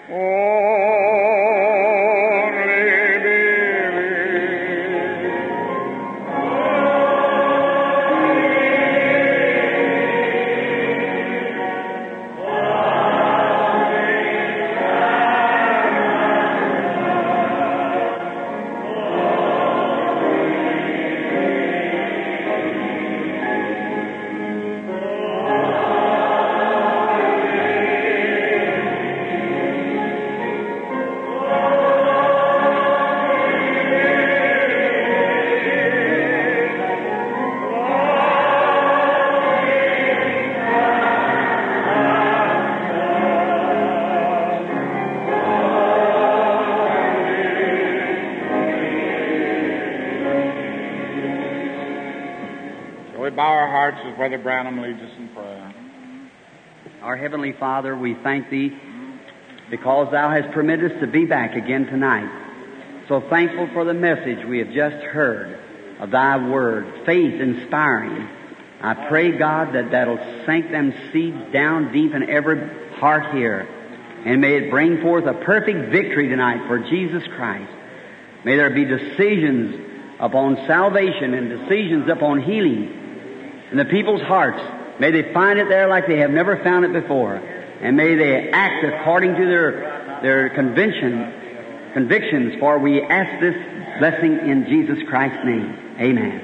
As Brother Branham leads us in prayer. Our Heavenly Father, we thank Thee because Thou hast permitted us to be back again tonight. So thankful for the message we have just heard of Thy Word, faith inspiring. I pray, God, that that'll sink them seeds down deep in every heart here. And may it bring forth a perfect victory tonight for Jesus Christ. May there be decisions upon salvation and decisions upon healing in the people's hearts. May they find it there like they have never found it before. And may they act according to their convictions, for we ask this blessing in Jesus Christ's name. Amen.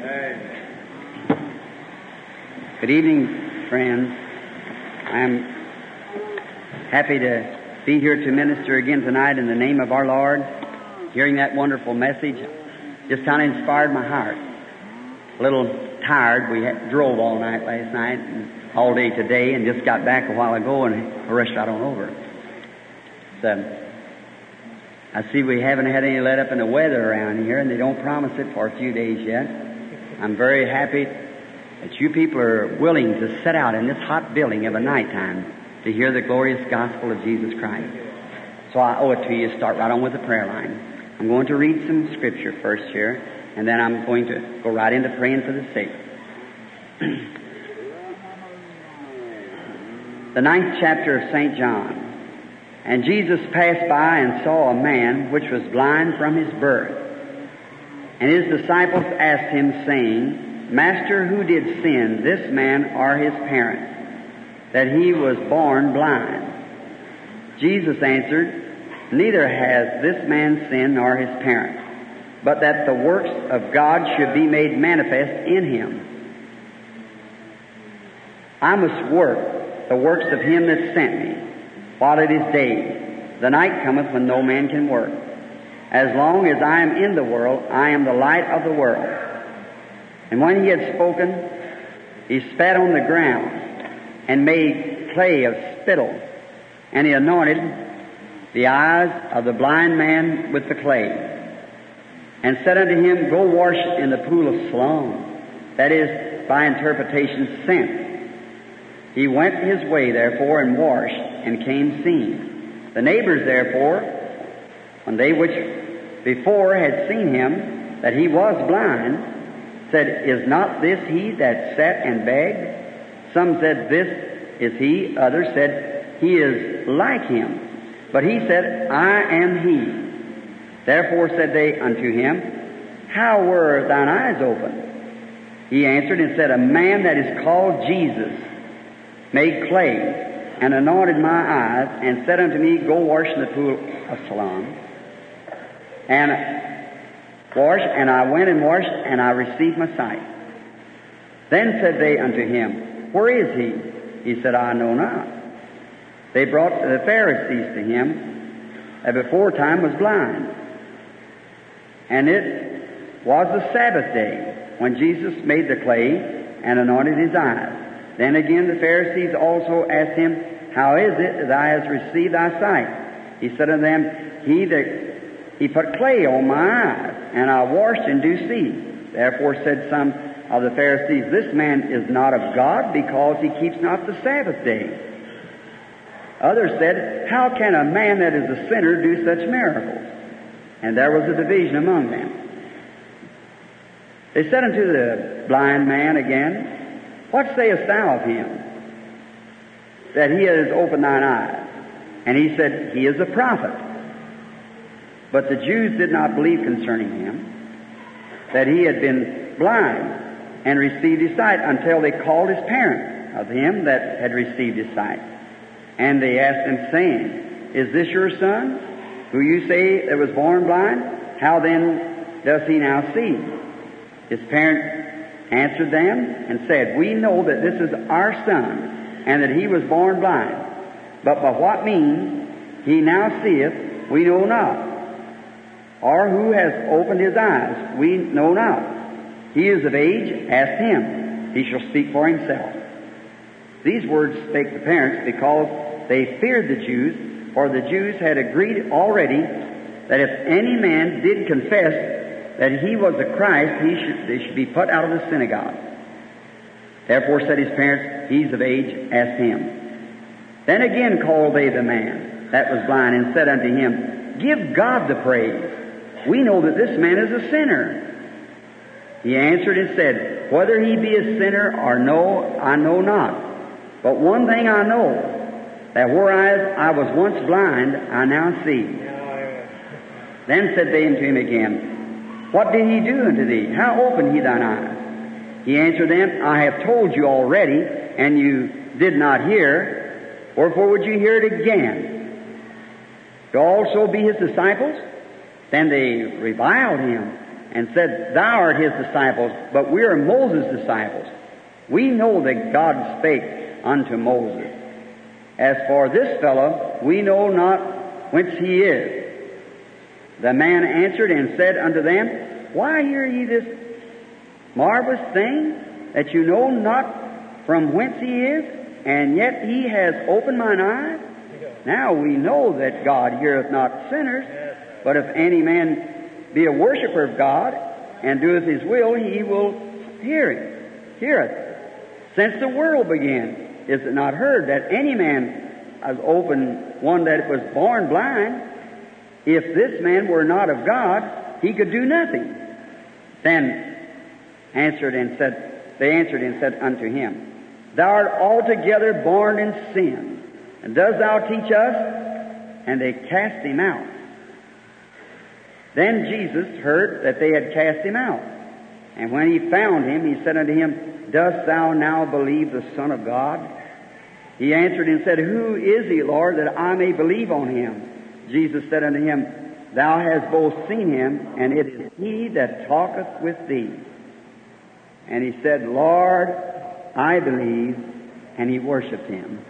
Good evening, friends. I am happy to be here to minister again tonight in the name of our Lord. Hearing that wonderful message just kind of inspired my heart. A little tired. We drove all night last night and all day today and just got back a while ago and rushed right on over. So, I see we haven't had any let up in the weather around here, and they don't promise it for a few days yet. I'm very happy that you people are willing to set out in this hot building of a nighttime to hear the glorious gospel of Jesus Christ. So I owe it to you to start right on with the prayer line. I'm going to read some scripture first here, and then I'm going to go right into praying for the sick. The 9th chapter of St. John. And Jesus passed by and saw a man which was blind from his birth. And his disciples asked him, saying, Master, who did sin, this man or his parents, that he was born blind? Jesus answered, Neither has this man sinned nor his parents, but that the works of God should be made manifest in him. I must work the works of him that sent me, while it is day. The night cometh when no man can work. As long as I am in the world, I am the light of the world. And when he had spoken, he spat on the ground, and made clay of spittle, and he anointed the eyes of the blind man with the clay, and said unto him, Go wash in the pool of Siloam, that is, by interpretation, sent. He went his way, therefore, and washed, and came seeing. The neighbors, therefore, when they which before had seen him, that he was blind, said, Is not this he that sat and begged? Some said, This is he. Others said, He is like him. But he said, I am he. Therefore said they unto him, How were thine eyes opened? He answered and said, A man that is called Jesus made clay, and anointed my eyes, and said unto me, Go wash in the pool of Siloam. And I went and washed, and I received my sight. Then said they unto him, Where is he? He said, I know not. They brought the Pharisees to him, that before time was blind. And it was the Sabbath day, when Jesus made the clay, and anointed his eyes. Then again the Pharisees also asked him, How is it that thou hast received thy sight? He said unto them, He put clay on my eyes, and I washed and do see. Therefore said some of the Pharisees, This man is not of God, because he keeps not the Sabbath day. Others said, How can a man that is a sinner do such miracles? And there was a division among them. They said unto the blind man again, What sayest thou of him, that he has opened thine eyes? And he said, he is a prophet. But the Jews did not believe concerning him that he had been blind and received his sight until they called his parents of him that had received his sight. And they asked him, saying, Is this your son, who you say that was born blind? How then does he now see? His parents answered them and said, We know that this is our son, and that he was born blind. But by what means he now seeth, we know not. Or who has opened his eyes, we know not. He is of age, ask him. He shall speak for himself. These words spake the parents because they feared the Jews, for the Jews had agreed already that if any man did confess that he was the Christ, they should be put out of the synagogue. Therefore said his parents, He's of age, ask him. Then again called they the man that was blind, and said unto him, Give God the praise. We know that this man is a sinner. He answered and said, Whether he be a sinner or no, I know not. But one thing I know, that whereas I was once blind, I now see. Then said they unto him again, What did he do unto thee? How opened he thine eyes? He answered them, I have told you already, and you did not hear. Wherefore would you hear it again? To also be his disciples? Then they reviled him and said, Thou art his disciples, but we are Moses' disciples. We know that God spake unto Moses. As for this fellow, we know not whence he is. The man answered and said unto them, Why hear ye this marvelous thing, that you know not from whence he is, and yet he has opened mine eyes? Now we know that God heareth not sinners, but if any man be a worshipper of God, and doeth his will, he will hear it. Since the world began, is it not heard that any man has opened one that was born blind? If this man were not of God, he could do nothing. Then they answered and said unto him, Thou art altogether born in sin, and dost thou teach us? And they cast him out. Then Jesus heard that they had cast him out. And when he found him, he said unto him, Dost thou now believe the Son of God? He answered and said, Who is he, Lord, that I may believe on him? Jesus said unto him, Thou hast both seen him, and it is he that talketh with thee. And he said, Lord, I believe, and he worshipped him.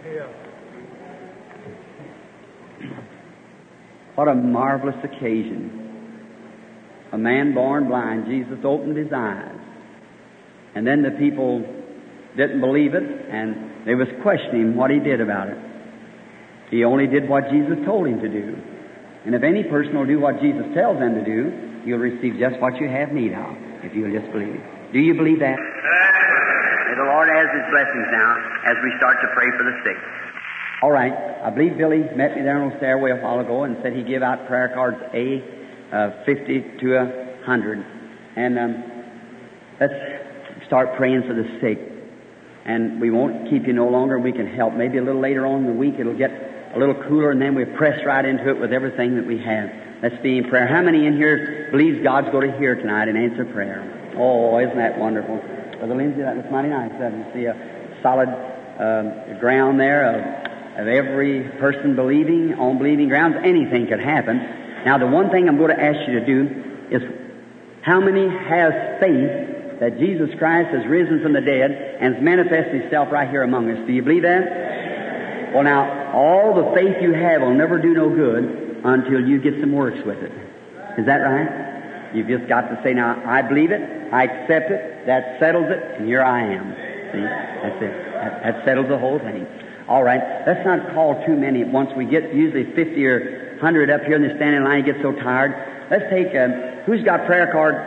What a marvelous occasion. A man born blind, Jesus opened his eyes. And then the people didn't believe it, and they was questioning what he did about it. He only did what Jesus told him to do. And if any person will do what Jesus tells them to do, you'll receive just what you have need of, if you'll just believe it. Do you believe that? May the Lord add His blessings now as we start to pray for the sick. All right. I believe Billy met me there on the stairway a while ago and said he give out prayer cards A 50 to 100. And let's start praying for the sick. And we won't keep you no longer. We can help. Maybe a little later on in the week it'll get a little cooler, and then we'll press right into it with everything that we have. Let's be in prayer. How many in here believes God's going to hear tonight and answer prayer? Oh, isn't that wonderful? Brother Lindsay, that was mighty nice. You see a solid ground there of every person believing on believing grounds. Anything could happen. Now, the one thing I'm going to ask you to do is, how many has faith that Jesus Christ has risen from the dead and has manifested Himself right here among us? Do you believe that? Well, now, all the faith you have will never do no good until you get some works with it. Is that right? You've just got to say, now, I believe it, I accept it, that settles it, and here I am. See? That's it. That settles the whole thing. All right, let's not call too many at once. We get usually 50 or 100 up here and they stand in line and get so tired. Let's take, who's got prayer card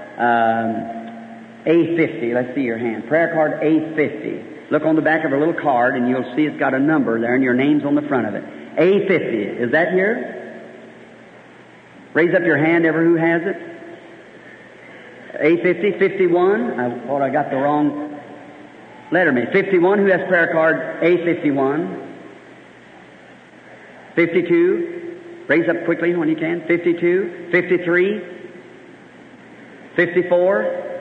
A50? Let's see your hand. Prayer card A50. Look on the back of a little card and you'll see it's got a number there and your name's on the front of it. A50. Is that here? Raise up your hand, ever who has it. A50, 51. I thought I got the wrong letter. Me. 51. Who has prayer card A51? 52. Raise up quickly when you can. 52, 53, 54,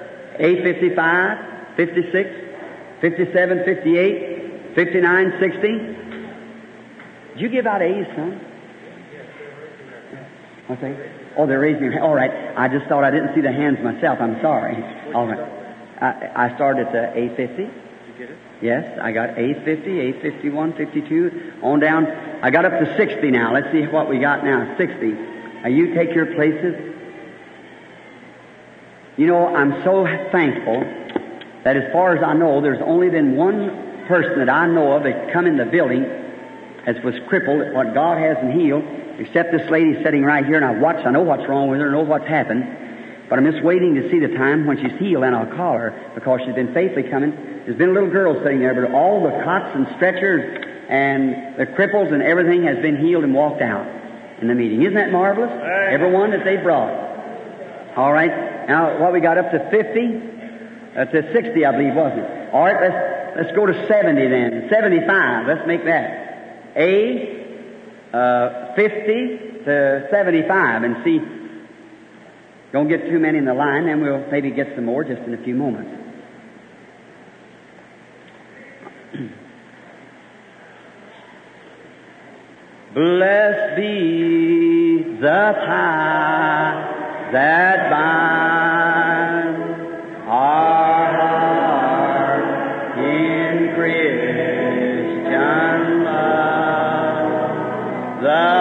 A55, 56, 57, 58, 59, 60. Did you give out A's, son? What's that? Oh, they're raising your hand. All right. I just thought I didn't see the hands myself. I'm sorry. All right. I started at A50. Did you get it? Yes, I got A50, A51, 52, on down. I got up to 60 now. Let's see what we got now. 60. Now you take your places. You know, I'm so thankful that as far as I know, there's only been one person that I know of that come in the building as was crippled, what God hasn't healed, except this lady sitting right here, and I watch. I know what's wrong with her, I know what's happened, but I'm just waiting to see the time when she's healed, and I'll call her, because she's been faithfully coming. There's been a little girl sitting there, but all the cots and stretchers and the cripples and everything has been healed and walked out in the meeting. Isn't that marvelous? Everyone that they brought. All right. Now, what we got up to 50? To 60, I believe, wasn't it? All right, let's go to 70 then. 75. Let's make that. 50 to 75 and see. Don't get too many in the line, then we'll maybe get some more just in a few moments. Blessed be the tie that binds our heart in Christian love. The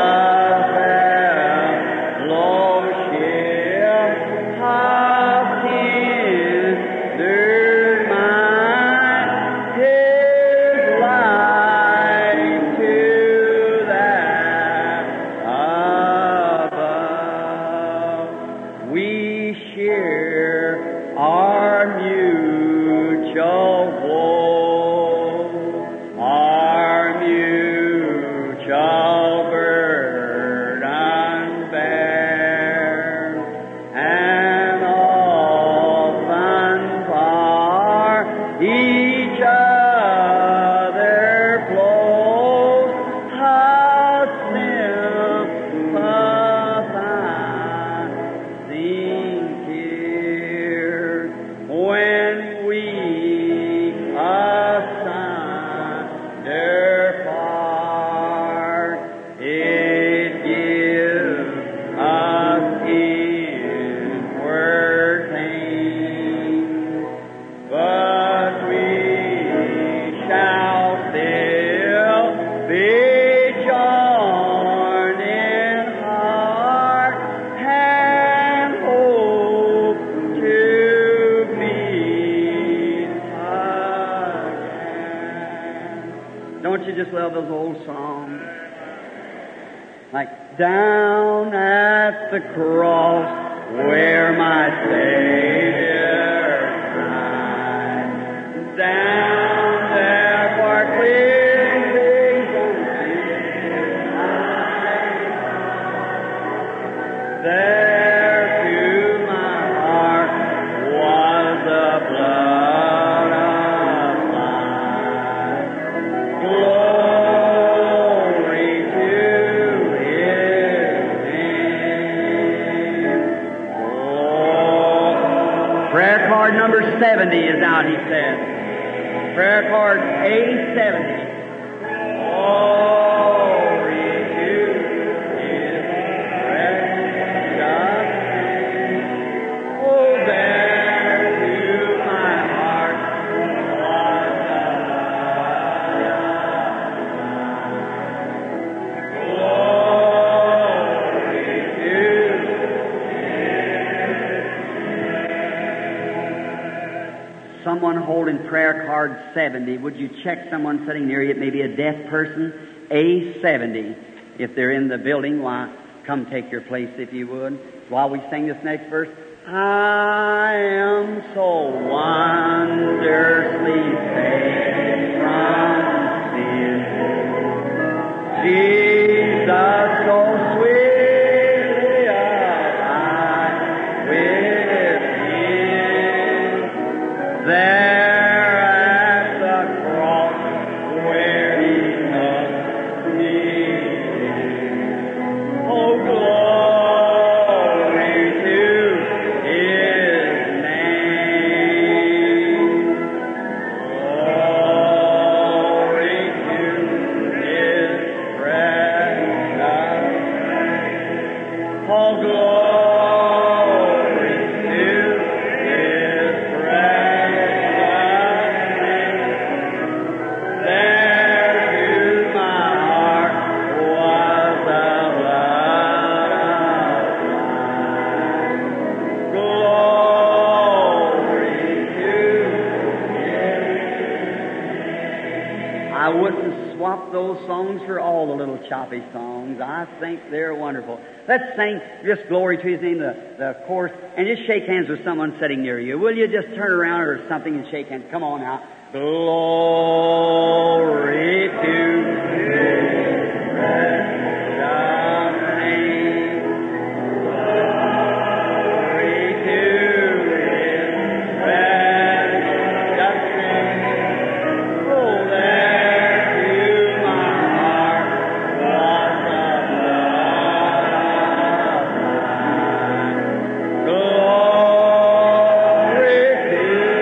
down at the cross where my Savior died, down there for cleansing from sin. There to my heart was the blood of life. Glory to prayer card number 70 is out, he said. Prayer card A70. Glory to His precious name. Oh, there to my heart was the glory to someone holding prayer card 70, would you check someone sitting near you? It may be a deaf person. A70. If they're in the building, why, come take your place if you would. While we sing this next verse. I am so wondrously saved from sin. Jesus, so sweetly abide with Him. There at the cross where He loved me. those songs for all the little choppy songs. I think they're wonderful. Let's sing just glory to His name, the chorus, and just shake hands with someone sitting near you. Will you just turn around or something and shake hands? Come on now. Glory to His precious name. Glory to His precious name. Oh, there to my heart was the blood. Glory to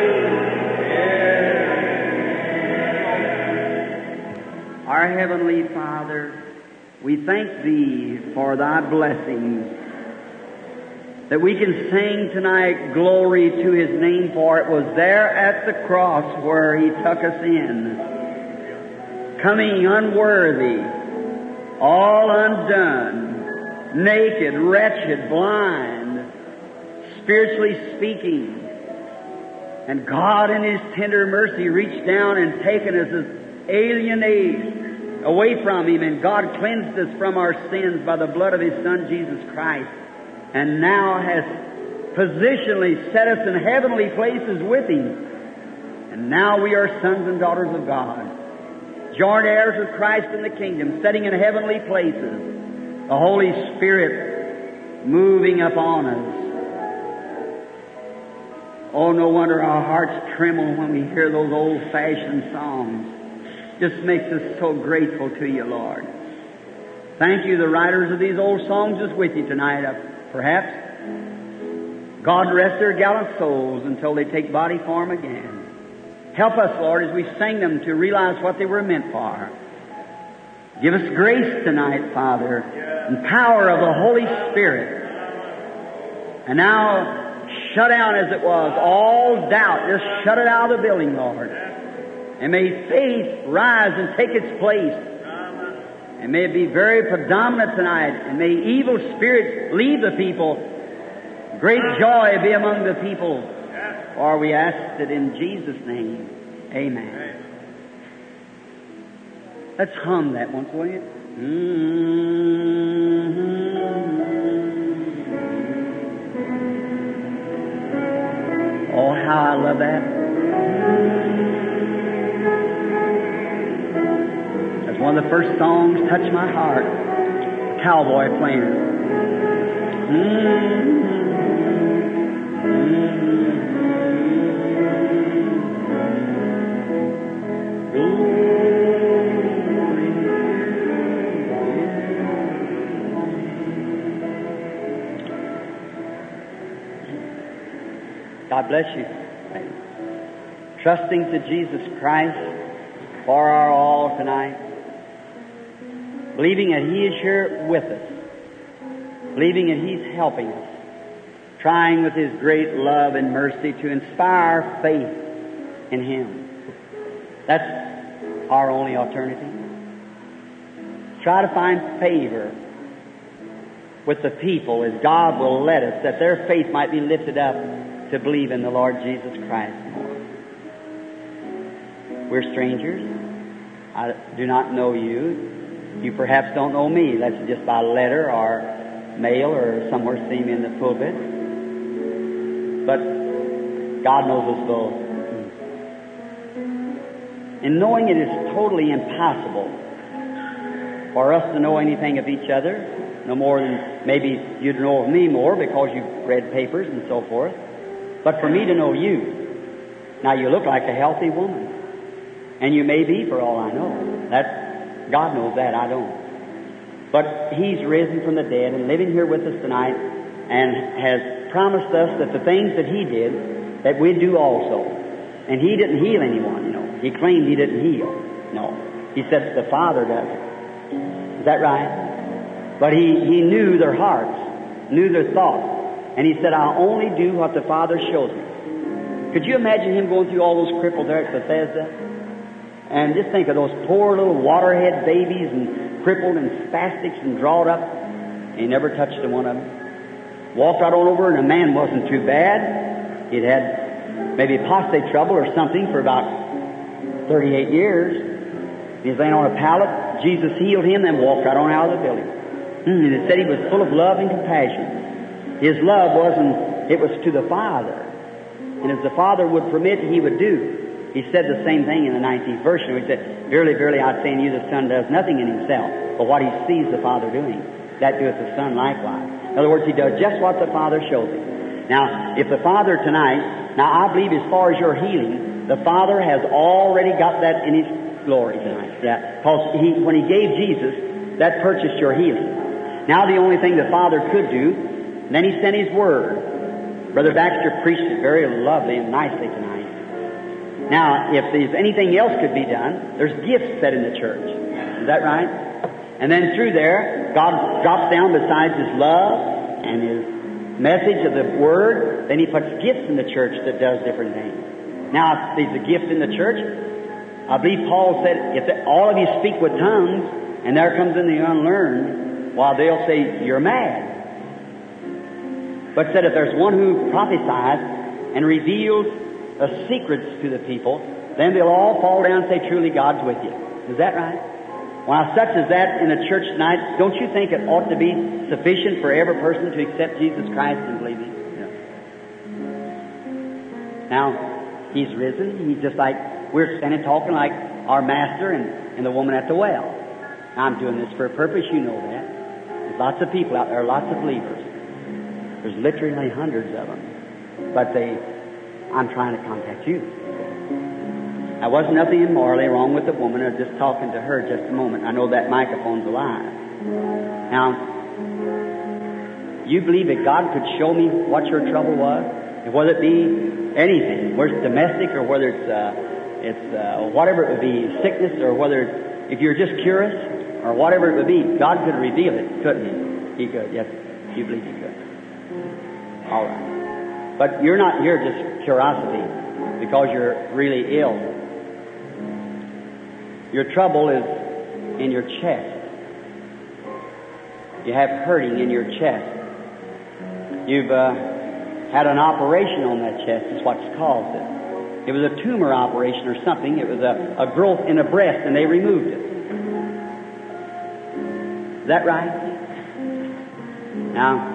His. Our Heavenly Father, we thank Thee for Thy blessings, that we can sing tonight glory to His name, for it was there at the cross where He took us in, coming unworthy, all undone, naked, wretched, blind, spiritually speaking. And God in His tender mercy reached down and taken us as alienated away from Him, and God cleansed us from our sins by the blood of His Son, Jesus Christ, and now has positionally set us in heavenly places with Him. And now we are sons and daughters of God, joint heirs with Christ in the kingdom, sitting in heavenly places, the Holy Spirit moving upon us. Oh, no wonder our hearts tremble when we hear those old-fashioned songs. Just makes us so grateful to You, Lord. Thank You, the writers of these old songs is with You tonight. Perhaps God rest their gallant souls until they take body form again. Help us, Lord, as we sing them to realize what they were meant for. Give us grace tonight, Father, and power of the Holy Spirit. And now, shut down as it was, all doubt, just shut it out of the building, Lord. And may faith rise and take its place. And may it be very predominant tonight. And may evil spirits leave the people. Great joy be among the people. For we ask it in Jesus' name. Amen. Let's hum that once, will you? Oh, how I love that. That's one of the first songs, Touch My Heart. Cowboy playing it. God bless you. Trusting to Jesus Christ for our all tonight. Believing that He is here with us. Believing that He's helping us. Trying with His great love and mercy to inspire faith in Him. That's our only alternative. Try to find favor with the people as God will let us, that their faith might be lifted up to believe in the Lord Jesus Christ. We're strangers. I do not know you. You perhaps don't know me. That's just by letter or mail or somewhere seeing me in the pulpit. But God knows us both. And knowing it is totally impossible for us to know anything of each other, no more than maybe you'd know of me more because you've read papers and so forth. But for me to know you, now you look like a healthy woman. And you may be for all I know. God knows that, I don't. But He's risen from the dead and living here with us tonight and has promised us that the things that He did, that we'd do also. And He didn't heal anyone, you know. He claimed He didn't heal. No. He said the Father does it. Is that right? But He knew their hearts, knew their thoughts. And He said, I'll only do what the Father shows me. Could you imagine Him going through all those cripples there at Bethesda? And just think of those poor little waterhead babies and crippled and spastics and drawed up. And He never touched one of them. Walked right on over, and the man wasn't too bad. He'd had maybe prostate trouble or something for about 38 years. He's laying on a pallet. Jesus healed him and walked right on out of the building. And it said he was full of love and compassion. His love it was to the Father. And as the Father would permit, he would do. He said the same thing in the 19th verse. He said, Verily, verily, I say unto you, the Son does nothing in himself, but what he sees the Father doing, that doeth the Son likewise. In other words, he does just what the Father shows him. Now, if the Father tonight, I believe as far as your healing, the Father has already got that in his glory tonight. Yeah, because when he gave Jesus, that purchased your healing. Now the only thing the Father could do, then he sent his Word. Brother Baxter preached it very lovely and nicely tonight. Now, if there's anything else could be done, there's gifts set in the church. Is that right? And then through there, God drops down besides His love and His message of the Word, then He puts gifts in the church that does different things. Now, if there's a gift in the church, I believe Paul said, if all of you speak with tongues, and there comes in the unlearned, while they'll say, you're mad. But said, if there's one who prophesies and reveals the secrets to the people, then they'll all fall down and say, truly God's with you. Is that right? Well, such as that in the church tonight, don't you think it ought to be sufficient for every person to accept Jesus Christ and believe Him? Yeah. Now, He's risen. He's just like, we're standing talking like our Master and the woman at the well. I'm doing this for a purpose, you know that. There's lots of people out there, lots of believers. There's literally hundreds of them. But I'm trying to contact you. There wasn't nothing immorally wrong with the woman. I was just talking to her just a moment. I know that microphone's alive. Now, you believe that God could show me what your trouble was? Whether it be anything, whether it's domestic or whether it's whatever it would be, sickness or whether if you're just curious or whatever it would be, God could reveal it, couldn't He? He could, yes. You believe He could. All right. But you're not here just curiosity because you're really ill. Your trouble is in your chest. You have hurting in your chest. You've had an operation on that chest is what's caused it. It was a tumor operation or something. It was a growth in the breast and they removed it. Is that right? Now,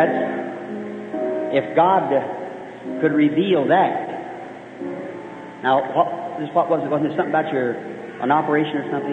if God could reveal that. Now, what was it? Wasn't it something about an operation or something?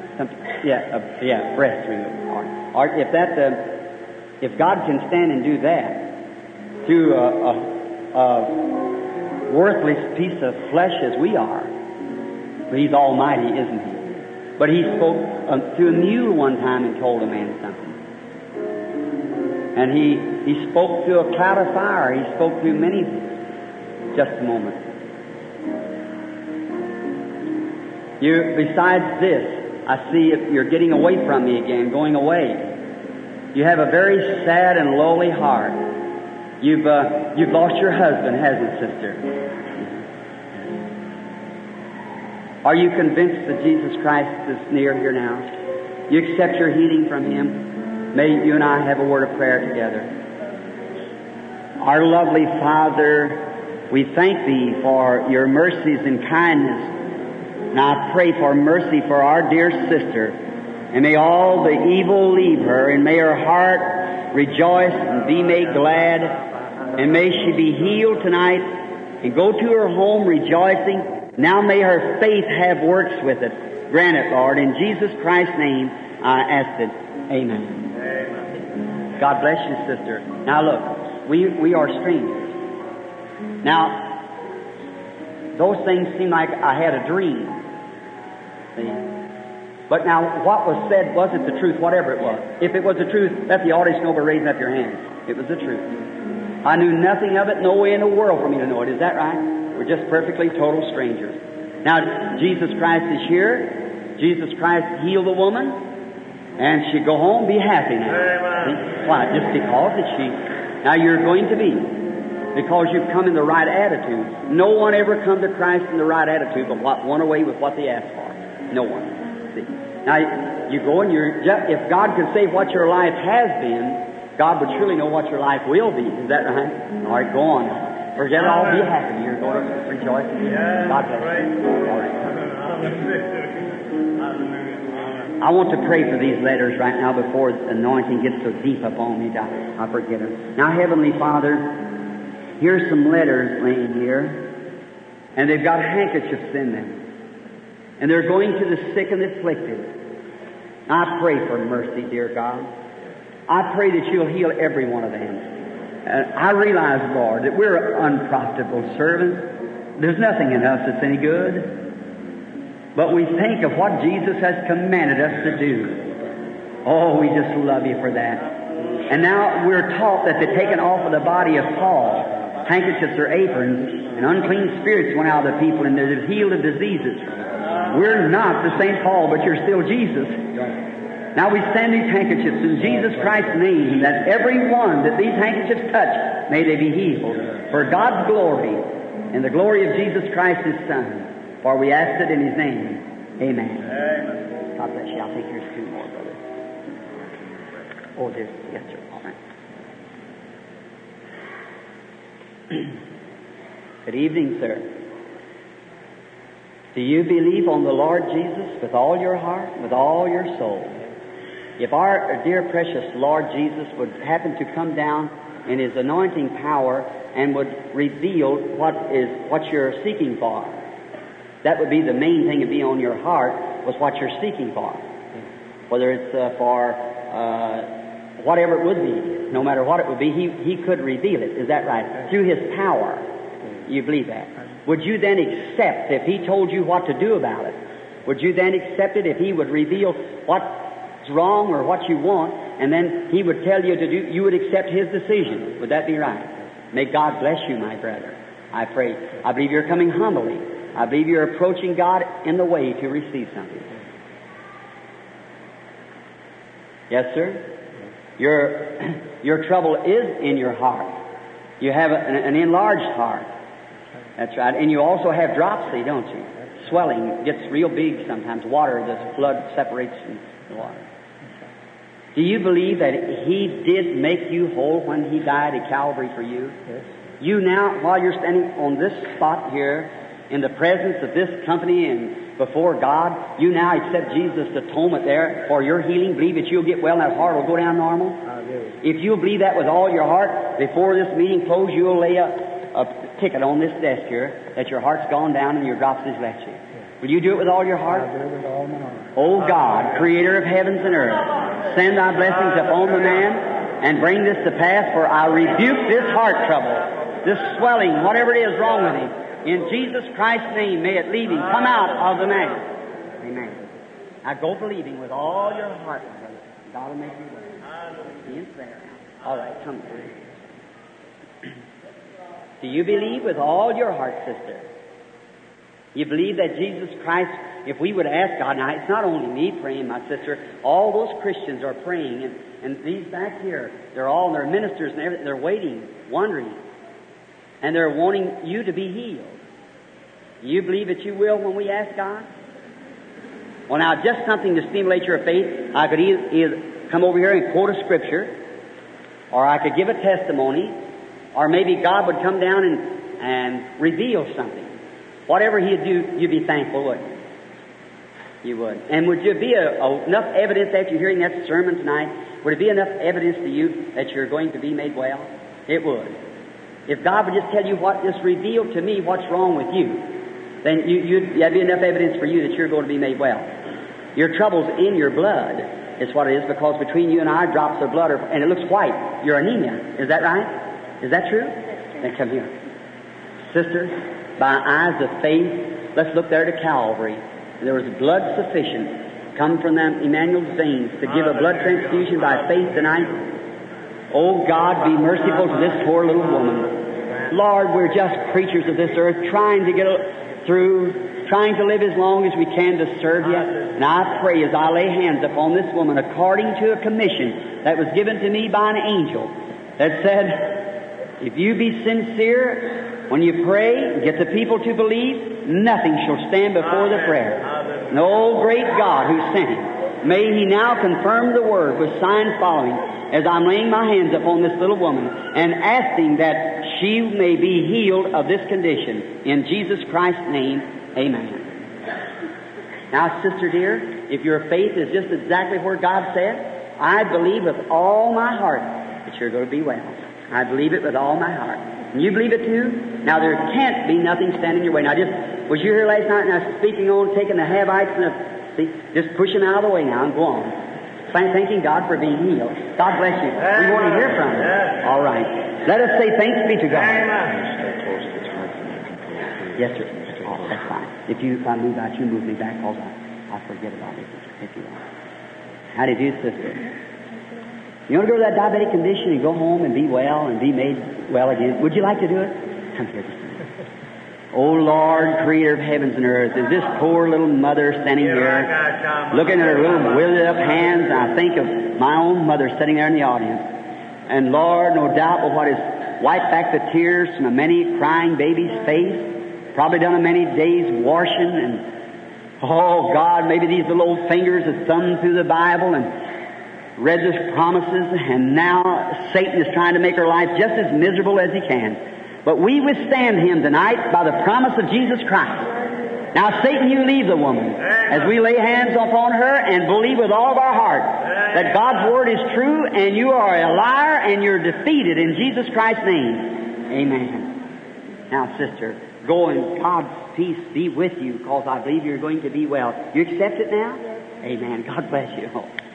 Breast removal. Or if God can stand and do that through a worthless piece of flesh as we are, but He's almighty, isn't He? But He spoke to a mule one time and told a man something. And he spoke through a cloud of fire. He spoke through many things. Just a moment. Besides this, I see you're getting away from me again, going away. You have a very sad and lowly heart. You've lost your husband, hasn't it, sister? Are you convinced that Jesus Christ is near here now? You accept your healing from Him? May you and I have a word of prayer together. Our lovely Father, we thank Thee for Your mercies and kindness. And I pray for mercy for our dear sister. And may all the evil leave her, and may her heart rejoice and be made glad. And may she be healed tonight and go to her home rejoicing. Now may her faith have works with it. Grant it, Lord. In Jesus Christ's name I ask it. Amen. God bless you, sister. Now look, we are strangers. Now, those things seem like I had a dream. See? But now, what was said, was it the truth, whatever it was? If it was the truth, let the audience know by raising up your hands. It was the truth. I knew nothing of it, no way in the world for me to know it. Is that right? We're just perfectly total strangers. Now, Jesus Christ is here. Jesus Christ healed the woman. And she'd go home, be happy now. Why? Just because that she... Now you're going to be. Because you've come in the right attitude. No one ever come to Christ in the right attitude but went away with what they asked for. No one. See? Now you go and if God could say what your life has been, God would surely know what your life will be. Is that right? All right, go on. Forget it all, be happy. You're going to rejoice in God bless you. All right. I want to pray for these letters right now before the anointing gets so deep upon me that I forget them. Now, Heavenly Father, here's some letters laying here, and they've got handkerchiefs in them. And they're going to the sick and afflicted. I pray for mercy, dear God. I pray that you'll heal every one of them. I realize, Lord, that we're unprofitable servants. There's nothing in us that's any good. But we think of what Jesus has commanded us to do. Oh, we just love you for that. And now we're taught that they're taken off of the body of Paul. Handkerchiefs or aprons, and unclean spirits went out of the people, and they're healed of diseases. We're not the St. Paul, but you're still Jesus. Now we send these handkerchiefs in Jesus Christ's name, that every one that these handkerchiefs touch, may they be healed. For God's glory, and the glory of Jesus Christ, His Son. For we ask it in His name. Amen. God bless you. I'll take yours two more, brother. Oh, dear. Yes, sir. All right. Good evening, sir. Do you believe on the Lord Jesus with all your heart, with all your soul? If our dear precious Lord Jesus would happen to come down in His anointing power and would reveal what you're seeking for, that would be the main thing to be on your heart, was what you're seeking for. Whether it's for whatever it would be, no matter what it would be, He could reveal it. Is that right? Through His power. You believe that? Would you then accept if He told you what to do about it? Would you then accept it if He would reveal what's wrong or what you want, and then He would tell you to do, you would accept His decision? Would that be right? May God bless you, my brother. I pray. I believe you're coming humbly. I believe you're approaching God in the way to receive something. Yes, sir? Your trouble is in your heart. You have an enlarged heart. That's right. And you also have dropsy, don't you? Swelling gets real big sometimes. Water, the blood separates from the water. Do you believe that He did make you whole when He died at Calvary for you? Yes. You now, while you're standing on this spot here, in the presence of this company and before God, you now accept Jesus' atonement there for your healing. Believe that you'll get well and that heart will go down normal. I do. If you'll believe that with all your heart, before this meeting closes, you'll lay a ticket on this desk here that your heart's gone down and your dropsy's left you. Will you do it with all your heart? I do it with all my heart. O God, Creator of heavens and earth, send Thy blessings upon the man and bring this to pass, for I rebuke this heart trouble, this swelling, whatever it is wrong with him. In Jesus Christ's name, may it leave him. Come out of the man. Amen. Now go believing with all your heart, my brother. God will make you well. He is there. All right, come through. Do you believe with all your heart, sister? You believe that Jesus Christ, if we would ask God, now it's not only me praying, my sister, all those Christians are praying, and these back here, they're ministers and everything, they're waiting, wondering, and they're wanting you to be healed. You believe that you will when we ask God? Well, now, just something to stimulate your faith. I could either come over here and quote a scripture, or I could give a testimony, or maybe God would come down and reveal something. Whatever He'd do, you'd be thankful, wouldn't you? You would. And would you be enough evidence after hearing that sermon tonight? Would it be enough evidence to you that you're going to be made well? It would. If God would just tell you just reveal to me what's wrong with you, then that'd be enough evidence for you that you're going to be made well. Your trouble's in your blood. It's what it is, because between you and I, drops of blood and it looks white. You're anemia. Is that right? Is that true? Then come here. Sister, by eyes of faith, let's look there to Calvary. There was blood sufficient come from them Emmanuel's veins to give a blood transfusion by faith tonight. Oh God, be merciful to this poor little woman. Lord, we're just creatures of this earth, trying to get through, trying to live as long as we can to serve you. And I pray as I lay hands upon this woman, according to a commission that was given to me by an angel, that said, if you be sincere when you pray and get the people to believe, nothing shall stand before the prayer. And oh, great God who sent Him, may He now confirm the word with signs following, as I'm laying my hands upon this little woman and asking that she may be healed of this condition. In Jesus Christ's name, amen. Now, sister dear, if your faith is just exactly where God said, I believe with all my heart that you're going to be well. I believe it with all my heart. And you believe it too? Now there can't be nothing standing in your way. Now was you here last night and I was speaking on taking the Havites and just push them out of the way now and go on. Thanking God for being healed. God bless you. We want to hear from you. All right. Let us say thanks be to God. Yes, sir. Oh, that's fine. If I move out, you move me back, because I forget about it if you want. How do you do, sister? You want to go to that diabetic condition and go home and be well and be made well again? Would you like to do it? Come here just a minute. Oh, Lord, creator of heavens and earth, is this poor little mother standing here looking at her little withered up hands, and I think of my own mother sitting there in the audience. And Lord, no doubt but what has wiped back the tears from a many crying baby's face, probably done a many days washing, and oh God, maybe these little old fingers have thumbed through the Bible and read the promises, and now Satan is trying to make her life just as miserable as he can. But we withstand him tonight by the promise of Jesus Christ. Now, Satan, you leave the woman as we lay hands upon her and believe with all of our heart that God's Word is true and you are a liar and you're defeated in Jesus Christ's name. Amen. Now, sister, go and God's peace be with you, because I believe you're going to be well. You accept it now? Amen. God bless you.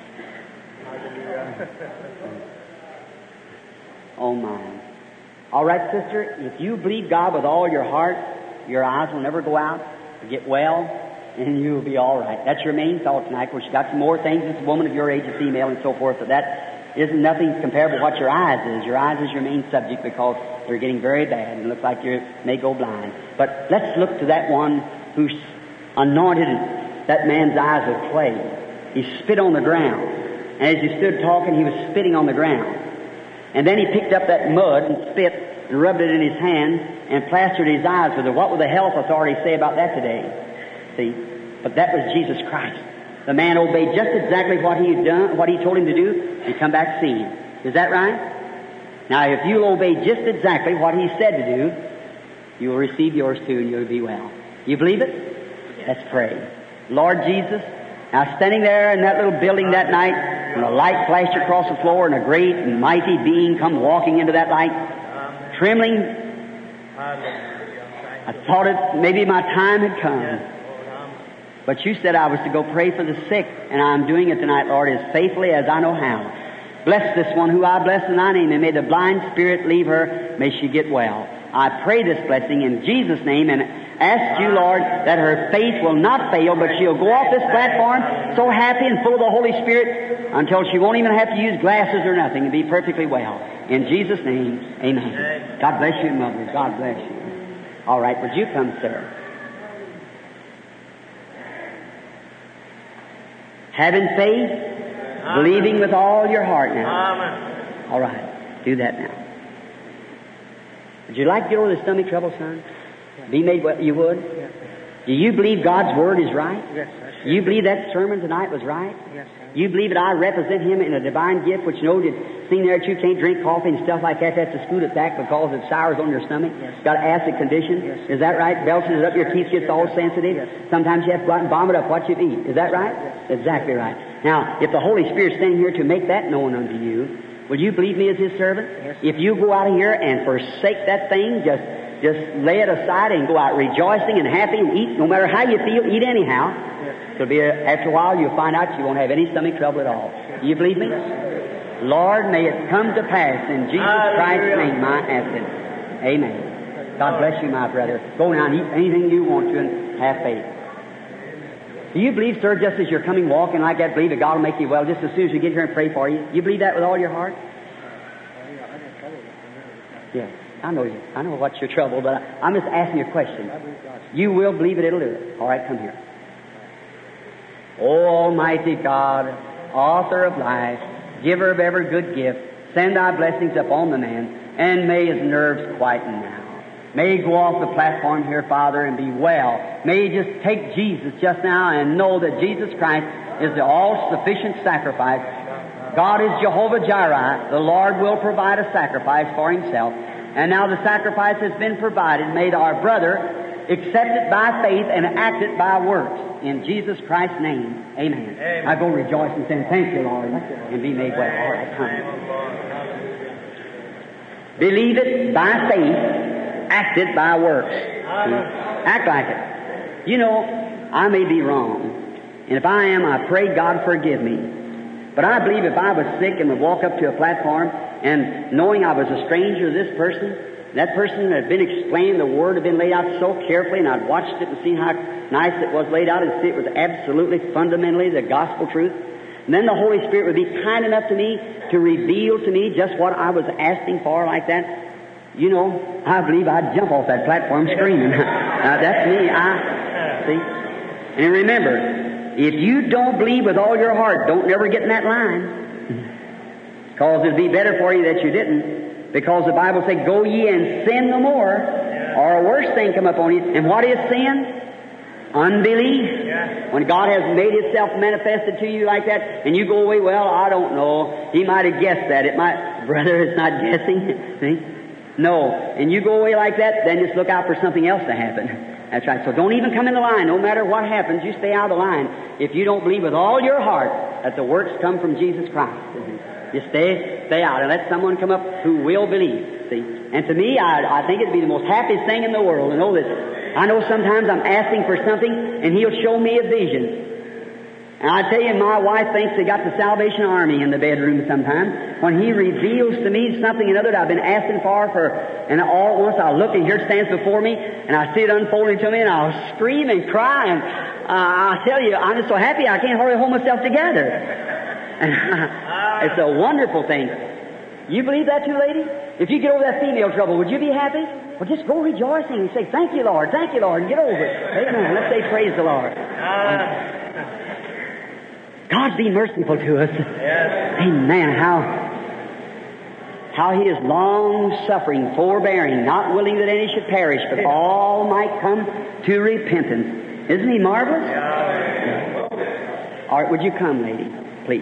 Oh, my. All right, sister, if you believe God with all your heart, your eyes will never go out. Get well, and you'll be all right. That's your main thought tonight. Of course, you got some more things. It's a woman of your age, a female, and so forth, but that isn't nothing comparable to what your eyes is. Your eyes is your main subject, because they're getting very bad and look like you may go blind. But let's look to that one who anointed that man's eyes with clay. He spit on the ground, and as he stood talking, he was spitting on the ground. And then he picked up that mud and spit and rubbed it in his hand and plastered his eyes with it. What would the health authorities say about that today? See? But that was Jesus Christ. The man obeyed just exactly what he had done, what he told him to do. He come back seeing. Is that right? Now, if you obey just exactly what he said to do, you will receive yours too, and you'll be well. You believe it? Let's pray. Lord Jesus, now standing there in that little building that night, when a light flashed across the floor and a great and mighty being come walking into that light, trembling, I thought maybe my time had come. But you said I was to go pray for the sick, and I'm doing it tonight, Lord, as faithfully as I know how. Bless this one who I bless in thy name, and may the blind spirit leave her. May she get well. I pray this blessing in Jesus' name, and ask you, Lord, that her faith will not fail, but she'll go off this platform so happy and full of the Holy Spirit until she won't even have to use glasses or nothing, and be perfectly well. In Jesus' name, amen. God bless you, Mother. God bless you. All right, would you come, sir? Having faith, believing with all your heart now. All right, do that now. Would you like to get over the stomach trouble, son? Be made well? You would? Yes, sir. Do you believe God's Word is right? Yes, sir. You believe that sermon tonight was right? Yes, sir. You believe that I represent Him in a divine gift, which knows that seeing there that you can't drink coffee and stuff like that, that's to scoot it back because it sours on your stomach. Yes. Got an acid condition. Yes. Is that right? Belches it up, your teeth gets all sensitive. Yes. Sometimes you have to go out and vomit up what you eat. Is that right? Yes. Exactly right. Now, if the Holy Spirit's standing here to make that known unto you, will you believe me as His servant? Yes. If you go out of here and forsake that thing, just lay it aside and go out rejoicing and happy and eat, no matter how you feel, eat anyhow. Yes. It'll be after a while you'll find out you won't have any stomach trouble at all. Do you believe me? Lord, may it come to pass in Jesus Christ's name, I ask it. Amen. God bless you, my brother. Go now and eat anything you want to and have faith. Do you believe, sir, just as you're coming walking like that, believe that God will make you well just as soon as you get here and pray for you? You believe that with all your heart? Yeah. I know you. I know what's your trouble, but I'm just asking you a question. You will believe it, it'll do it. All right, come here. O Almighty God, author of life, giver of every good gift, send thy blessings upon the man, and may his nerves quieten now. May he go off the platform here, Father, and be well. May he just take Jesus just now and know that Jesus Christ is the all-sufficient sacrifice. God is Jehovah Jireh. The Lord will provide a sacrifice for Himself. And now the sacrifice has been provided. May our brother accepted by faith and acted by works. In Jesus Christ's name, amen. I go rejoice and say, thank you, Lord, and be made well. All right, come. Believe it by faith, act it by works. Act like it. You know, I may be wrong. And if I am, I pray God forgive me. But I believe if I was sick and would walk up to a platform and knowing I was a stranger to this person, that person had been explained, the Word had been laid out so carefully, and I'd watched it and seen how nice it was laid out and see it was absolutely, fundamentally the gospel truth. And then the Holy Spirit would be kind enough to me to reveal to me just what I was asking for like that. You know, I believe I'd jump off that platform screaming. Now, that's me. See? And remember, if you don't believe with all your heart, don't never get in that line. Because it'd be better for you that you didn't. Because the Bible says, go ye and sin no more, or a worse thing come upon you. And what is sin? Unbelief. When God has made Himself manifested to you like that, and you go away, well, I don't know. He might have guessed that. It might, brother, it's not guessing. See? No. And you go away like that, then just look out for something else to happen. That's right. So don't even come in the line. No matter what happens, you stay out of the line. If you don't believe with all your heart that the works come from Jesus Christ. You stay out and let someone come up who will believe. See? And to me, I think it'd be the most happiest thing in the world to know that. I know sometimes I'm asking for something and He'll show me a vision. And I tell you, my wife thinks they got the Salvation Army in the bedroom sometimes. When He reveals to me something or other that I've been asking for, and all at once I'll look and here it stands before me, and I see it unfolding to me, and I'll scream and cry, and I tell you, I'm just so happy I can't hardly hold myself together. It's a wonderful thing. You believe that too, lady? If you get over that female trouble, would you be happy? Well, just go rejoicing and say, thank you, Lord, and get over it. Amen. Let's say praise the Lord. God be merciful to us. Yes. Amen. How He is long-suffering, forbearing, not willing that any should perish, but all might come to repentance. Isn't He marvelous? Yeah. All right, would you come, lady, please?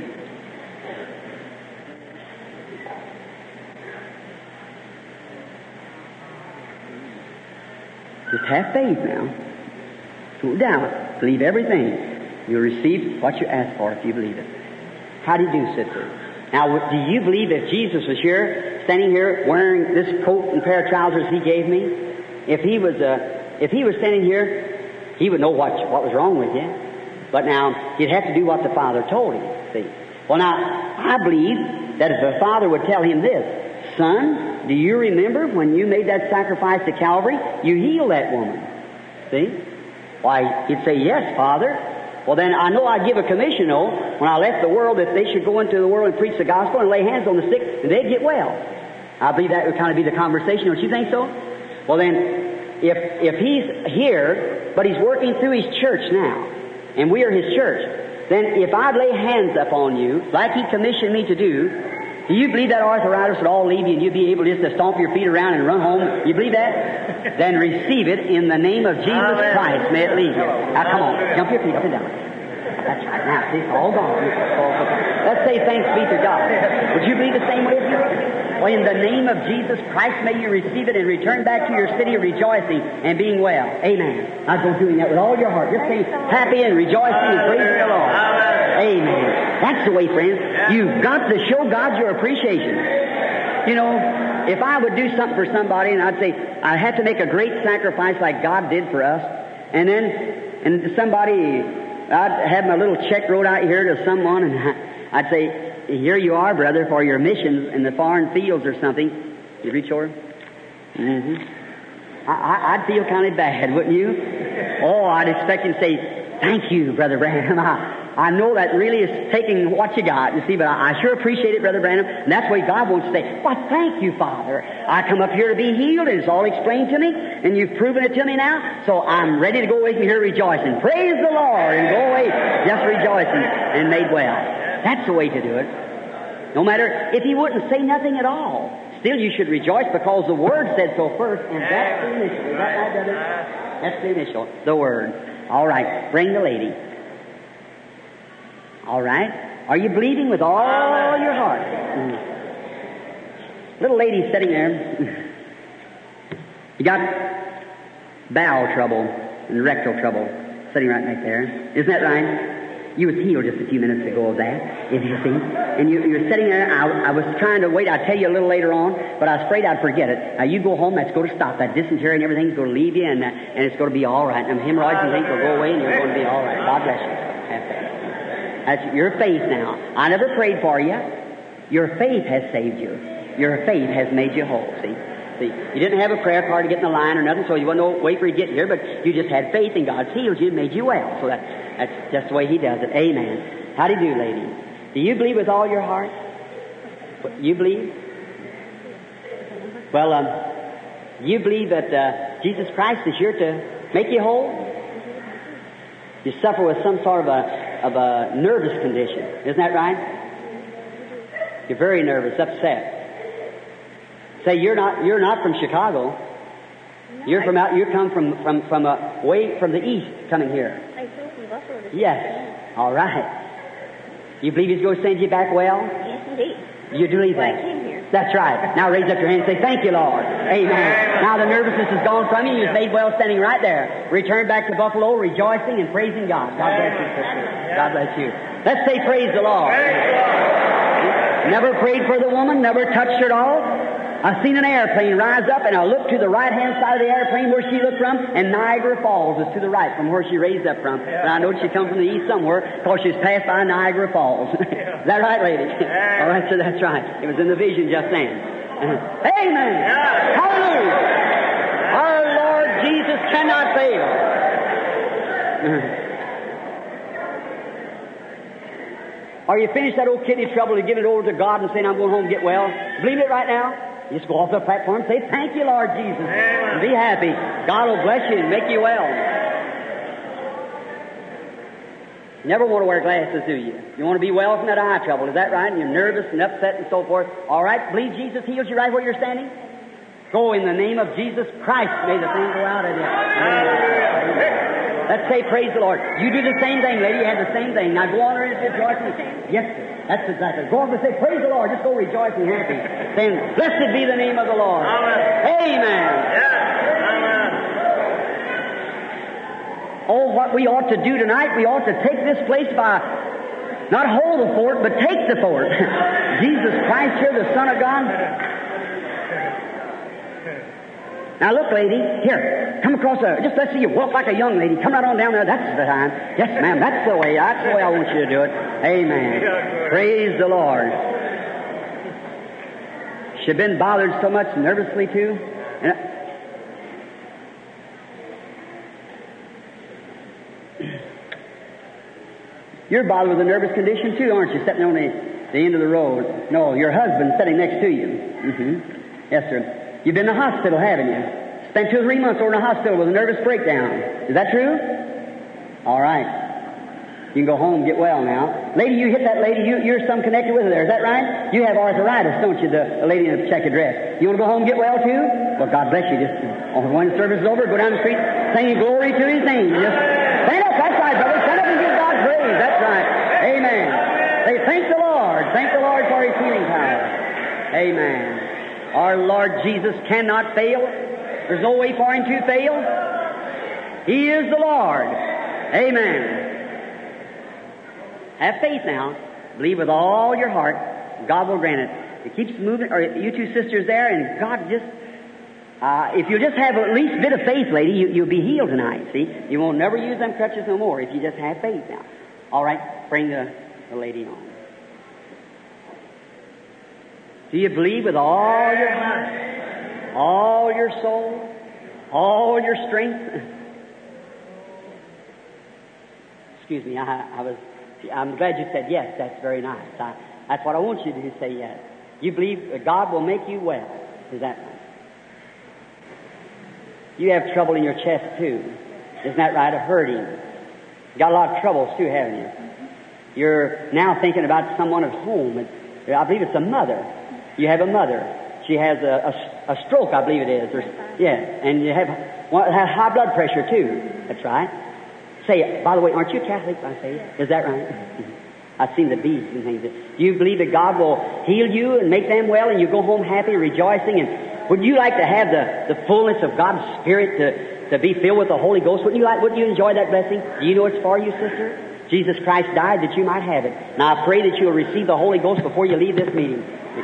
Just have faith now. Don't doubt. Believe everything. You'll receive what you ask for if you believe it. How do you do, sister? Now, do you believe if Jesus was here, standing here, wearing this coat and pair of trousers He gave me, if He was standing here, He would know what was wrong with you. But now, He'd have to do what the Father told Him. See? Well, now, I believe that if the Father would tell Him this, Son, do you remember when you made that sacrifice to Calvary? You healed that woman. See? Why, He'd say, yes, Father. Well, then I know I'd give a commission, though, when I left the world, that they should go into the world and preach the gospel and lay hands on the sick, and they'd get well. I believe that would kind of be the conversation. Don't you think so? Well, then, if He's here, but He's working through His church now, and we are His church, then if I'd lay hands upon you, like He commissioned me to do you believe that arthritis would all leave you and you'd be able just to stomp your feet around and run home? You believe that? Then receive it in the name of Jesus Christ. May it leave you. Now come on, jump your feet up and down. That's right. Now, see, it's all gone. Let's say thanks be to God. Would you believe the same way as you? Well, in the name of Jesus Christ, may you receive it and return back to your city rejoicing and being well. Amen. I go doing that with all your heart. Just say happy and rejoicing and praising the Lord. Amen. That's the way, friends. You've got to show God your appreciation. You know, if I would do something for somebody and I'd say, I have to make a great sacrifice like God did for us, and somebody, I'd have my little check wrote out here to someone, and I'd say, here you are, brother, for your missions in the foreign fields or something. You reach over? I'd feel kind of bad, wouldn't you? Oh, I'd expect him to say, thank you, Brother Branham. I know that really is taking what you got, you see, but I sure appreciate it, Brother Branham. And that's the way God wants to say, why, thank you, Father. I come up here to be healed, and it's all explained to me, and you've proven it to me now, so I'm ready to go away from here rejoicing. Praise the Lord, and go away just rejoicing and made well. That's the way to do it. No matter if He wouldn't say nothing at all, still you should rejoice because the Word said so first, and that's the initial. Is that right, brother? That's the initial, the Word. All right, bring the lady. All right. Are you believing with all your heart? Little lady sitting there. You got bowel trouble and rectal trouble, sitting right back there. Isn't that right? You was healed just a few minutes ago of that, if you see. And you're sitting there. I was trying to wait. I'll tell you a little later on, but I was afraid I'd forget it. Now, you go home. That's going to stop. That dysentery and everything's going to leave you, and it's going to be all right. And hemorrhoids and things will go away, and you're going to be all right. God bless you. Have faith. That's your faith now. I never prayed for you. Your faith has saved you. Your faith has made you whole, see. You didn't have a prayer card to get in the line or nothing, so you wasn't wait for you to get here, but you just had faith, and God's healed you and made you well. So that's just the way He does it. Amen. How do you do, lady? Do you believe with all your heart? You believe? Well, you believe that Jesus Christ is here to make you whole? You suffer with some sort of a nervous condition. Isn't that right? You're very nervous, upset. Say you're not from Chicago. You're from out. You come from way from the east, coming here. Yes. All right. You believe He's going to send you back well? Yes, indeed. You believe that? I came here. That's right. Now raise up your hand and say, "Thank you, Lord." Amen. Now the nervousness is gone from you. You're made well standing right there. Return back to Buffalo, rejoicing and praising God. God bless you, sister. God bless you. Let's say, "Praise the Lord." Never prayed for the woman. Never touched her at all. I seen an airplane rise up, and I looked to the right-hand side of the airplane where she looked from, and Niagara Falls is to the right from where she raised up from. And I know she come from the east somewhere, because she's passed by Niagara Falls. Is that right, lady? All right, so that's right. It was in the vision just then. Amen! Hallelujah! Our Lord Jesus cannot fail. Are you finished that old kidney trouble and giving it over to God and saying, "I'm going home and get well"? Believe it right now? Just go off the platform and say, "Thank you, Lord Jesus." And be happy. God will bless you and make you well. You never want to wear glasses, do you? You want to be well from that eye trouble. Is that right? And you're nervous and upset and so forth. All right? Believe Jesus heals you right where you're standing? Go in the name of Jesus Christ. May the thing go out of you. Let's say, "Praise the Lord." You do the same thing, lady. You have the same thing. Now go on and rejoice. Yes, sir. That's exactly. Go on and say, "Praise the Lord." Just go rejoicing, happy. Saying, "Blessed be the name of the Lord." Amen. Oh, what we ought to do tonight, we ought to take this place by, not hold the fort, but take the fort. Jesus Christ here, the Son of God. Now look, lady, here, come across just let's see you walk like a young lady. Come right on down there. That's the time. Yes, ma'am, that's the way. That's the way I want you to do it. Amen. Praise the Lord. She'd been bothered so much nervously too. You're bothered with a nervous condition too, aren't you? Sitting on the end of the road. No, your husband's sitting next to you. Yes, sir. You've been in the hospital, haven't you? Spent 2 or 3 months over in the hospital with a nervous breakdown. Is that true? All right. You can go home and get well now. Lady, you hit that lady. You're some connected with her there. Is that right? You have arthritis, don't you? The lady in the checkered dress. You want to go home and get well too? Well, God bless you. Just when the service is over, go down the street singing glory to His name. And just stand up. That's right, brother. Stand up and give God praise. That's right. Amen. Say, "Thank the Lord. Thank the Lord for His healing power." Amen. Our Lord Jesus cannot fail. There's no way for Him to fail. He is the Lord. Amen. Have faith now. Believe with all your heart. God will grant it. It keeps moving. Or you two sisters there, and God just... if you just have at least a bit of faith, lady, you'll be healed tonight, see? You won't never use them crutches no more if you just have faith now. All right, bring the lady on. Do you believe with all your heart, all your soul, all your strength? Excuse me, I'm glad you said yes. That's very nice. That's what I want you to do, say yes. You believe that God will make you well. Is that right? You have trouble in your chest too. Isn't that right? Of hurting. You got a lot of troubles too, haven't you? You're now thinking about someone at home. I believe it's a mother. You have a mother. She has a stroke, I believe it is. And you have high blood pressure too. That's right. Say it. By the way, aren't you Catholic? I say it. Is that right? I've seen the beads and things. Do you believe that God will heal you and make them well, and you go home happy, rejoicing? And would you like to have the fullness of God's Spirit to be filled with the Holy Ghost. Wouldn't you enjoy that blessing? Do you know it's for you, sister? Jesus Christ died that you might have it. Now I pray that you'll receive the Holy Ghost before you leave this meeting.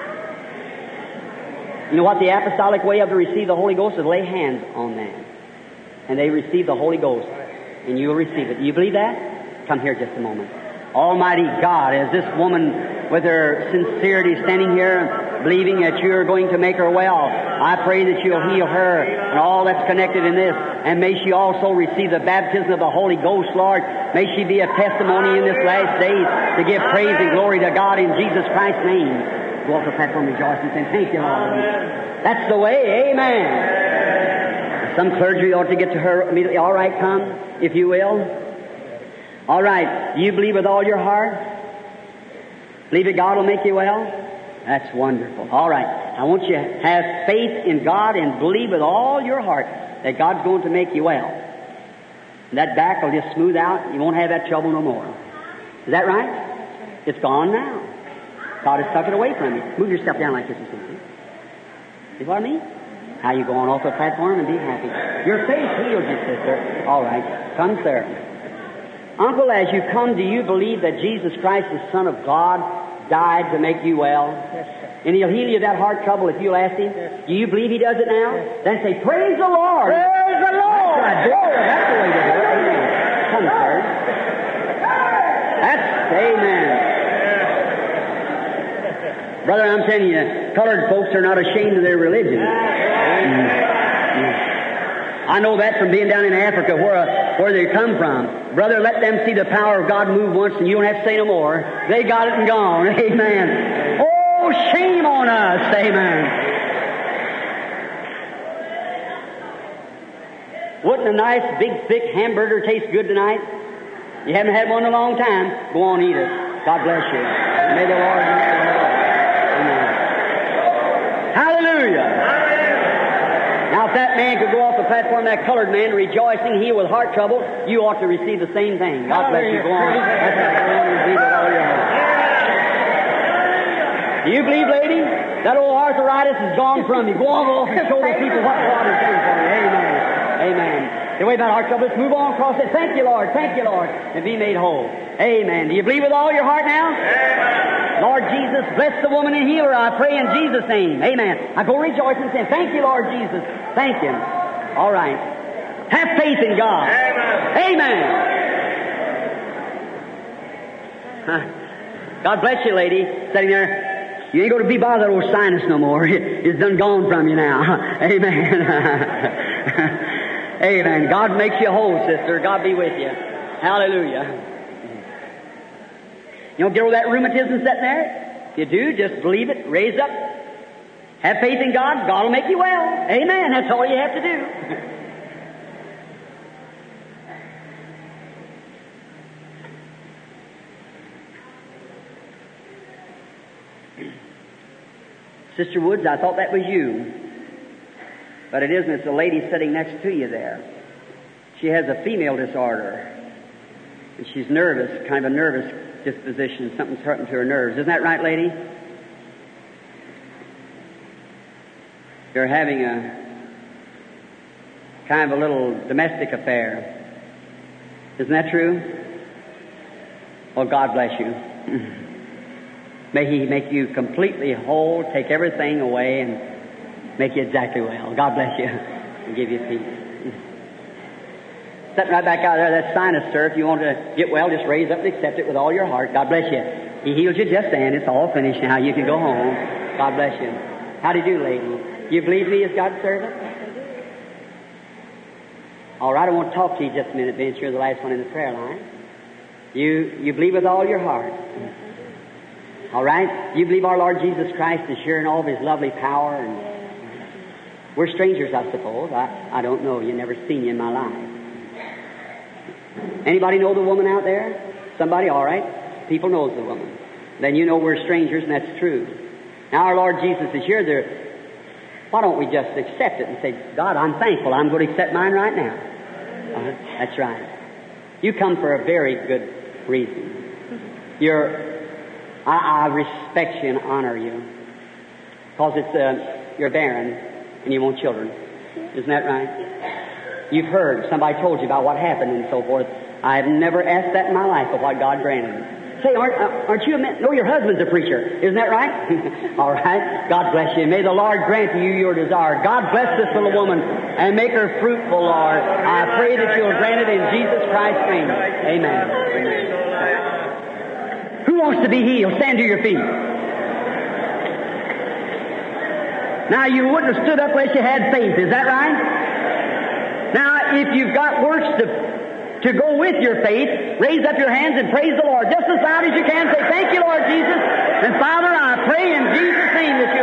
You know what the apostolic way of to receive the Holy Ghost is? Lay hands on them. And they receive the Holy Ghost. And you'll receive it. Do you believe that? Come here just a moment. Almighty God, as this woman with her sincerity standing here believing that you're going to make her well, I pray that you'll heal her and all that's connected in this. And may she also receive the baptism of the Holy Ghost, Lord. May she be a testimony in this last days to give praise and glory to God in Jesus Christ's name. Go off the platform rejoicing and saying, thank you, Lord. That's the way. Amen. Some clergy ought to get to her immediately. All right, come, if you will. All right. Do you believe with all your heart? Believe that God will make you well? That's wonderful. All right. I want you to have faith in God and believe with all your heart that God's going to make you well. And that back will just smooth out. You won't have that trouble no more. Is that right? It's gone now. God has tucked it away from you. Move yourself down like this, you see. See what I mean? How you go on off the platform and be happy. Your faith heals you, sister. All right. Come, sir. Uncle, as you come, do you believe that Jesus Christ, the Son of God, died to make you well? Yes, sir. And He'll heal you of that heart trouble if you'll ask Him? Yes. Do you believe He does it now? Yes. Then say, praise the Lord! Praise the Lord! That's right. That's the way to do it. Amen. Come, sir. That's, amen. Brother, I'm telling you, colored folks are not ashamed of their religion. I know that from being down in Africa where they come from. Brother, let them see the power of God move once and you don't have to say no more. They got it and gone. Amen. Oh, shame on us. Amen. Wouldn't a nice, big, thick hamburger taste good tonight? You haven't had one in a long time. Go on, eat it. God bless you. May the Lord bless you. Amen. Hallelujah. Now, if that man could go off the platform, that colored man, rejoicing, healed with heart trouble, you ought to receive the same thing. God bless you. Go on. That's right. Go on and receive it all your heart. Do you believe, lady? That old arthritis is gone from you. Go on off and show the people what God has done for you. Amen. Amen. The way about heart trouble, let's move on across it. Thank you, Lord. Thank you, Lord. And be made whole. Amen. Do you believe with all your heart now? Amen. Lord Jesus, bless the woman and heal her, I pray in Jesus' name. Amen. I go rejoice and say, thank you, Lord Jesus. Thank you. All right. Have faith in God. Amen. Amen. God bless you, lady. Sitting there. You ain't going to be bothered with sinus no more. It's done gone from you now. Amen. Amen. God makes you whole, sister. God be with you. Hallelujah. You don't get all that rheumatism sitting there? If you do, just believe it. Raise up. Have faith in God. God will make you well. Amen. That's all you have to do. Sister Woods, I thought that was you. But it isn't. It's a lady sitting next to you there. She has a female disorder. And she's nervous, kind of a nervous disposition. Something's hurting to her nerves. Isn't that right, lady? You're having a kind of a little domestic affair. Isn't that true? Well, God bless you. May He make you completely whole, take everything away, and make you exactly well. God bless you and give you peace. Sitting right back out there, that sinus, sir. If you want to get well, just raise up and accept it with all your heart. God bless you. He heals you just then. It's all finished now. You can go home. God bless you. How do you do, lady? You believe me as God's servant? All right, I want to talk to you just a minute, Vince. You're the last one in the prayer line. You believe with all your heart. All right? You believe our Lord Jesus Christ is here in all of His lovely power. And we're strangers, I suppose. I don't know. You've never seen you in my life. Anybody know the woman out there? Somebody? All right. People knows the woman. Then you know we're strangers, and that's true. Now our Lord Jesus is here. Why don't we just accept it and say, God, I'm thankful. I'm going to accept mine right now. That's right. You come for a very good reason. I respect you and honor you. Because you're barren and you want children. Isn't that right? You've heard, somebody told you about what happened and so forth. I've never asked that in my life, but what God granted me. Say, aren't you a man? No, your husband's a preacher. Isn't that right? All right. God bless you. May the Lord grant you your desire. God bless this little woman and make her fruitful, Lord. I pray that you'll grant it in Jesus Christ's name. Amen. Who wants to be healed? Stand to your feet. Now, you wouldn't have stood up unless you had faith. Is that right? Now, if you've got works to go with your faith, raise up your hands and praise the Lord just as loud as you can. Say, thank you, Lord Jesus. And Father, I pray in Jesus' name that you